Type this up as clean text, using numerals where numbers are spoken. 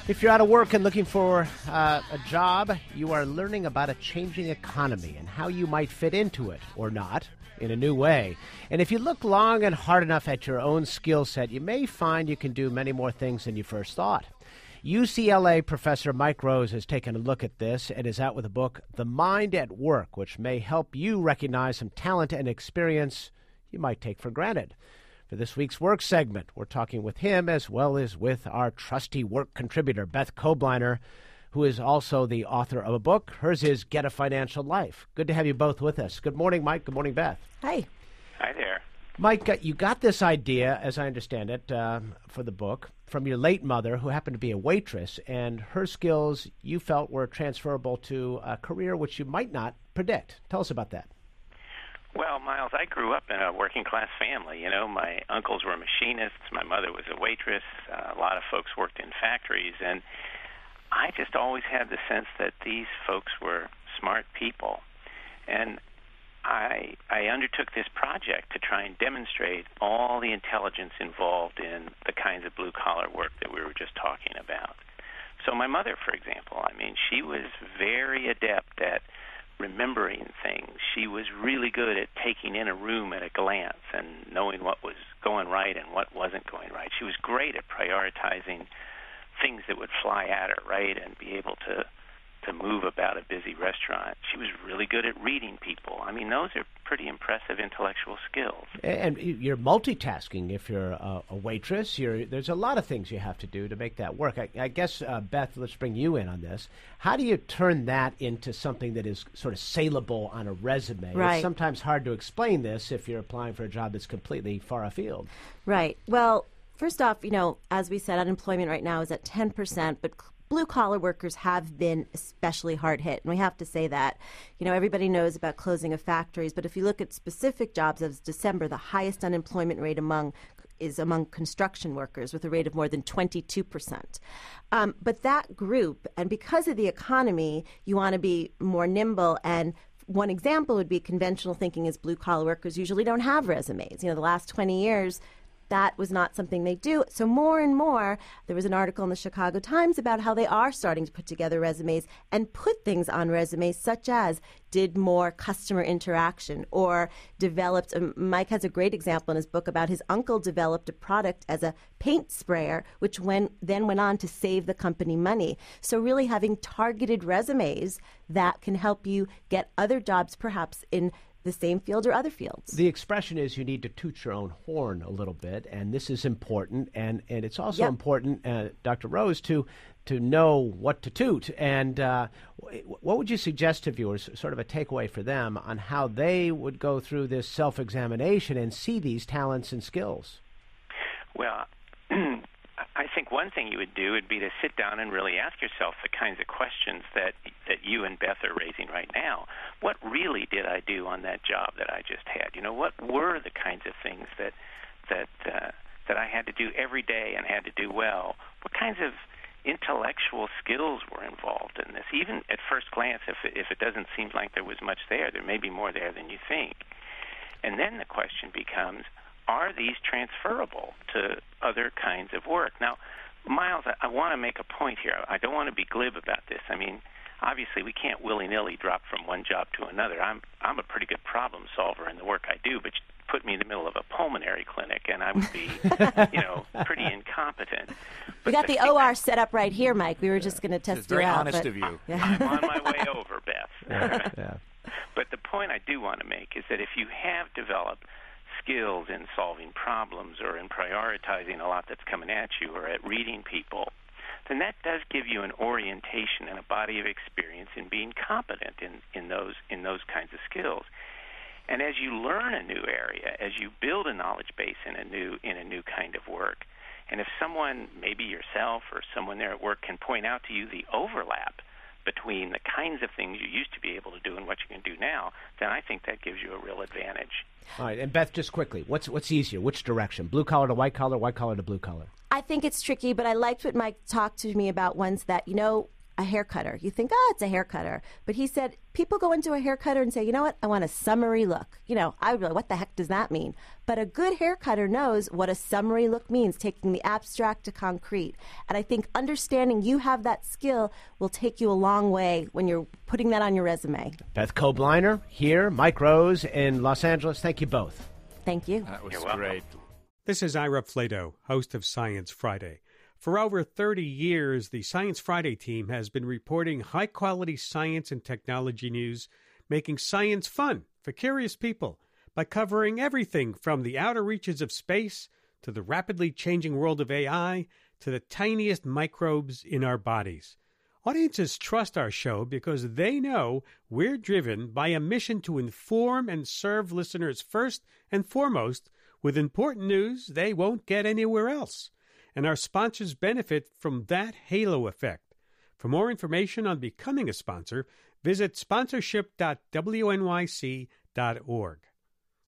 If you're out of work and looking for a job, you are learning about a changing economy and how you might fit into it or not in a new way. And if you look long and hard enough at your own skill set, you may find you can do many more things than you first thought. UCLA professor Mike Rose has taken a look at this and is out with a book, The Mind at Work, which may help you recognize some talent and experience you might take for granted. For this week's work segment, we're talking with him as well as with our trusty work contributor, Beth Kobliner, who is also the author of a book. Hers is Get a Financial Life. Good to have you both with us. Good morning, Mike. Good morning, Beth. Hi. Hi there. Mike, you got this idea, as I understand it, for the book from your late mother, who happened to be a waitress, and her skills you felt were transferable to a career which you might not predict. Tell us about that. Well, Miles, I grew up in a working-class family. You know, my uncles were machinists. My mother was a waitress. A lot of folks worked in factories. And I just always had the sense that these folks were smart people. And I undertook this project to try and demonstrate all the intelligence involved in the kinds of blue-collar work that we were just talking about. So my mother, for example, she was very adept at remembering things. She was really good at taking in a room at a glance and knowing what was going right and what wasn't going right. She was great at prioritizing things that would fly at her, right, and be able to move about a busy restaurant. She was really good at reading people. Those are pretty impressive intellectual skills. And you're multitasking. If you're a waitress, there's a lot of things you have to do to make that work. I guess, Beth, let's bring you in on this. How do you turn that into something that is sort of saleable on a resume? Right. It's sometimes hard to explain this if you're applying for a job that's completely far afield. Right. Well, first off, as we said, unemployment right now is at 10%, but blue-collar workers have been especially hard hit, and we have to say that. Everybody knows about closing of factories, but if you look at specific jobs, as December, the highest unemployment rate is among construction workers with a rate of more than 22%. But that group, and because of the economy, you want to be more nimble, and one example would be conventional thinking is blue-collar workers usually don't have resumes. The last 20 years, that was not something they do. So more and more, there was an article in the Chicago Times about how they are starting to put together resumes and put things on resumes such as did more customer interaction or developed. Mike has a great example in his book about his uncle developed a product as a paint sprayer, which then went on to save the company money. So really having targeted resumes that can help you get other jobs perhaps in the same field or other fields. The expression is you need to toot your own horn a little bit, and this is important, and it's also important, Dr. Rose, to know what to toot. And what would you suggest to viewers, sort of a takeaway for them, on how they would go through this self-examination and see these talents and skills? Well, I think one thing you would do would be to sit down and really ask yourself the kinds of questions that you and Beth are raising right now. What really did I do on that job that I just had? What were the kinds of things that I had to do every day and had to do well? What kinds of intellectual skills were involved in this? Even at first glance, if it doesn't seem like there was much there may be more there than you think. And then the question becomes, are these transferable to other kinds of work? Now, Miles, I want to make a point here. I don't want to be glib about this. Obviously, we can't willy-nilly drop from one job to another. I'm a pretty good problem solver in the work I do, but put me in the middle of a pulmonary clinic, and I would be, pretty incompetent. We got the OR set up right here, Mike. We were just going to test you out. Very honest of you. I'm on my way over, Beth. Yeah. But the point I do want to make is that if you have developed skills in solving problems or in prioritizing a lot that's coming at you or at reading people, then that does give you an orientation and a body of experience in being competent in those kinds of skills. And as you learn a new area, as you build a knowledge base in a new kind of work, and if someone, maybe yourself or someone there at work, can point out to you the overlap between the kinds of things you used to be able to do and what you can do now, then I think that gives you a real advantage. All right, and Beth, just quickly, what's easier? Which direction? Blue collar to white collar to blue collar? I think it's tricky, but I liked what Mike talked to me about ones that, a hair cutter. You think, oh, it's a hair cutter. But he said people go into a hair cutter and say, you know what, I want a summery look. I would be like, what the heck does that mean? But a good hair cutter knows what a summery look means, taking the abstract to concrete. And I think understanding you have that skill will take you a long way when you're putting that on your resume. Beth Kobliner here, Mike Rose in Los Angeles. Thank you both. Thank you. That was You're great. This is Ira Flato, host of Science Friday. For over 30 years, the Science Friday team has been reporting high-quality science and technology news, making science fun for curious people by covering everything from the outer reaches of space to the rapidly changing world of AI to the tiniest microbes in our bodies. Audiences trust our show because they know we're driven by a mission to inform and serve listeners first and foremost with important news they won't get anywhere else. And our sponsors benefit from that halo effect. For more information on becoming a sponsor, visit sponsorship.wnyc.org.